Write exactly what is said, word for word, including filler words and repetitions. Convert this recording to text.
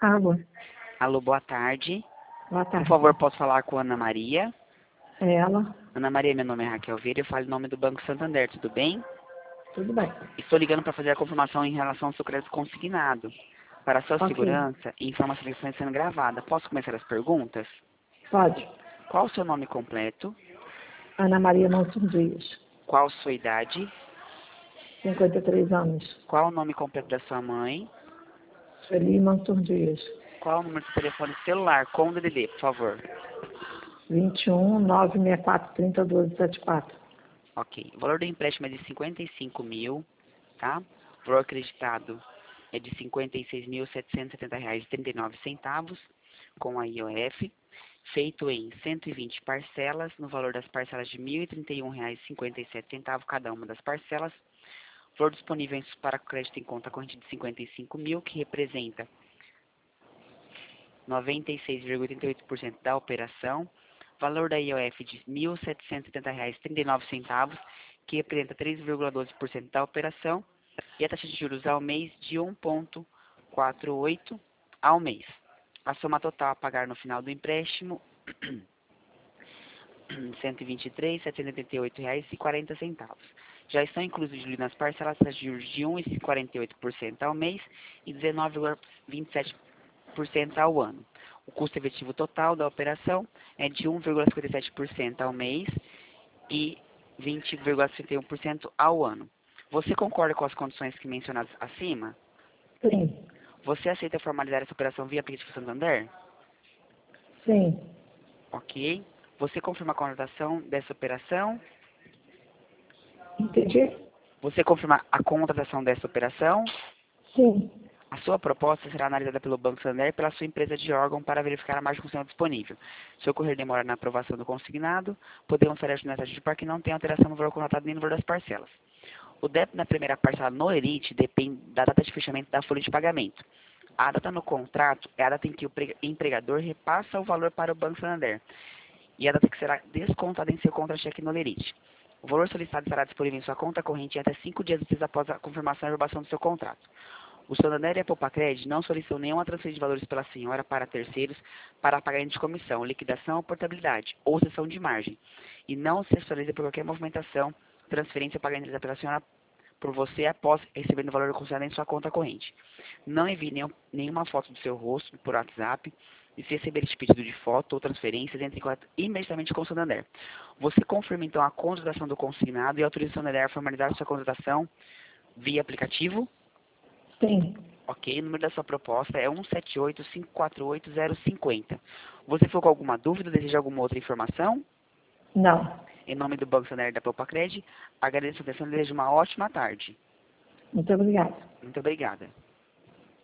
Alô, Alô, boa tarde. boa Por tarde. favor, posso falar com a Ana Maria? É ela? Ana Maria, meu nome é Raquel Vieira, eu falo em nome do Banco Santander, tudo bem? Tudo bem. Estou ligando para fazer a confirmação em relação ao seu crédito consignado. Para sua Ok. segurança, e informação que está sendo gravada. Posso começar as perguntas? Pode. Qual o seu nome completo? Ana Maria Mansur Dias, Qual sua idade? cinquenta e três anos. Qual o nome completo da sua mãe? Sueli Mansur Dias, Qual o número de telefone celular com D D D, por favor? vinte e um, nove seis quatro, trinta, doze, setenta e quatro. Ok. O valor do empréstimo é de cinquenta e cinco mil, tá? O valor acreditado é de cinquenta e seis mil setecentos e setenta reais e trinta e nove centavos, com a I O F, feito em cento e vinte parcelas, no valor das parcelas de mil e trinta e um reais e cinquenta e sete centavos cada uma das parcelas. Valor disponível para crédito em conta corrente de cinquenta e cinco mil, que representa noventa e seis vírgula oitenta e oito por cento da operação. Valor da I O F de mil setecentos e setenta reais e trinta e nove centavos, que representa três vírgula doze por cento da operação. E a taxa de juros ao mês de um vírgula quarenta e oito ao mês. A soma total a pagar no final do empréstimo, cento e vinte e três mil setecentos e oitenta e oito reais e quarenta centavos. Já estão inclusos nas parcelas taxas de juros de um vírgula quarenta e oito por cento ao mês e dezenove vírgula vinte e sete por cento ao ano. O custo efetivo total da operação é de um vírgula cinquenta e sete por cento ao mês e vinte vírgula sessenta e um por cento ao ano. Você concorda com as condições que mencionadas acima? Sim. Você aceita formalizar essa operação via aplicativo Santander? Sim. Ok. Você confirma a contratação dessa operação? Entendi? Você confirma a contratação dessa operação? Sim. A sua proposta será analisada pelo Banco Santander e pela sua empresa de órgão para verificar a margem consignada disponível. Se ocorrer demora na aprovação do consignado, podemos fazer a justificativa para que não tenha alteração no valor contratado nem no valor das parcelas. O débito na primeira parcela no Elite depende da data de fechamento da folha de pagamento. A data no contrato é a data em que o empregador repassa o valor para o Banco Santander e a data que será descontada em seu contra-cheque no Elite. O valor solicitado estará disponível em sua conta corrente em até cinco dias úteis após a confirmação e aprovação do seu contrato. O Santander e a Popacred não solicitam nenhuma transferência de valores pela senhora para terceiros para pagamento de comissão, liquidação ou portabilidade, ou cessão de margem, e não se responsabiliza por qualquer movimentação, transferência ou pagamento realizado pela senhora por você após recebendo o valor considerado em sua conta corrente. Não envie nenhum, nenhuma foto do seu rosto por WhatsApp, e se receber este pedido de foto ou transferências, entre em contato imediatamente com o Santander. Você confirma então a contratação do consignado e autoriza o Santander a formalizar sua contratação via aplicativo? Sim. Ok, o número da sua proposta é um sete oito, cinco quatro oito, zero cinco zero. Você ficou com alguma dúvida, deseja alguma outra informação? Não. Em nome do Banco Santander da Popacred, agradeço a atenção e desejo uma ótima tarde. Muito obrigada. Muito obrigada.